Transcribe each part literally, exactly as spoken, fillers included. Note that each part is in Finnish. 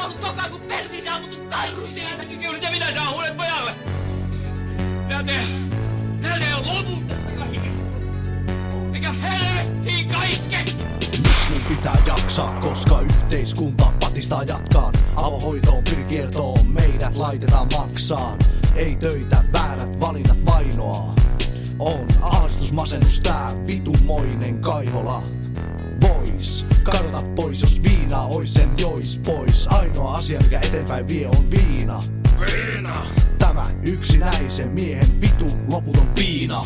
ollut tokaan kuin persiin ammuttu karhu siellä näkyy. Ja mitä sä huulet pojalle? Minä teen, minä teen lopun tästä kaikesta. Mikä helvettiin kaikki! Miksi mun pitää jaksaa, koska yhteiskunta patistaa jatkaan? Avohoitoon, pirikiertoon, meidät laitetaan maksaan. Ei töitä, väärät valinnat vainoaa. On ahdistus, masennus, tää vitumoinen Kaihola. Vois kadota pois, jos viinaa ois sen jois pois. Ainoa asia mikä eteenpäin vie on viina. Viina! Tämä yksinäisen miehen vitun loputon piina.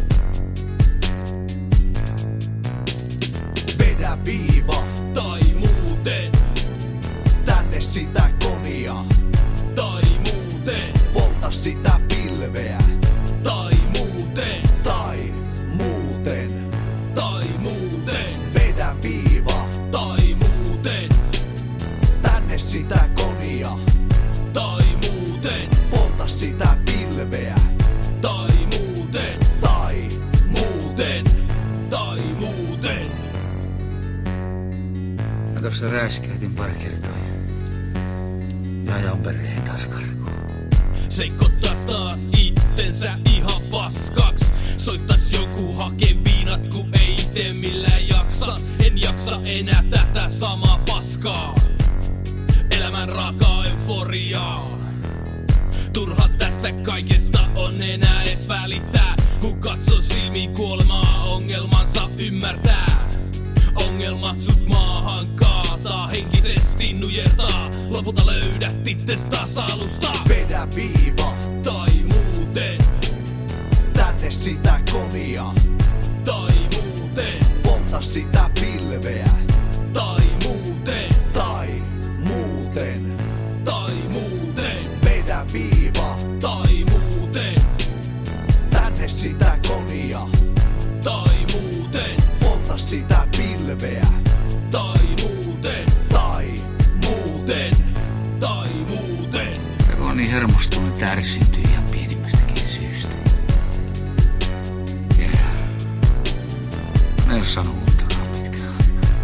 Vedä viiva tai muuten tänne sitä konia. Tai muuten polta sitä pilveä. Tai muuten Tai muuten Tai muuten vedä viiva tai muuten tänne sitä konia. Tai muuten Polta sitä pilveä. Tai muuten Tai muuten Tai muuten. Mä tossa räiskäytin pari kertaa ja ajan perheen taas karkuun. Seikottas taas ittensä ihan paskaks. Soittas joku hakee viinat ku ei ite millään jaksas. En jaksa enää tätä samaa paskaa. Elämän raakaa euforiaa. Turha tästä kaikesta on enää edes välittää. Kun katsoo silmiin kuolemaa, ongelmansa ymmärtää. Ongelmat sut maahan kaataa, henkisesti nujertaa. Lopulta löydät itses taas alusta. vedä viiva Tai muuten, tänne sitä konia. tai muuten, Polta sitä pilveä. tai muuten, Tai muuten tai muuten, vedä viiva tai muuten, tänne sitä konia. tai muuten, Polta sitä pilveä. tai muuten, Tai muuten, tai muuten. Ja kun on niin hermostunut, että ärsyntyy ihan pienimmästäkin syystä. Ja mä en oo saanut untakaan pitkään aikaa.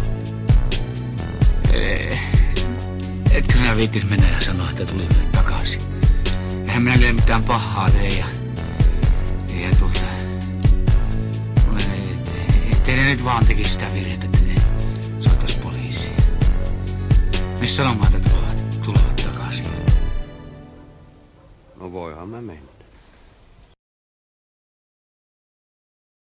E- Etkö sinä viittis mennä ja sanoa, että tuli takaisin? Eihän minä kyllä mitään pahaa tee ja... Ja tuota... Ettei ne nyt vaan tekis sitä virhettä, että ne soitais poliisiin. Missä sanomaan, että tulevat, tulevat takaisin? No voihan mä mennä.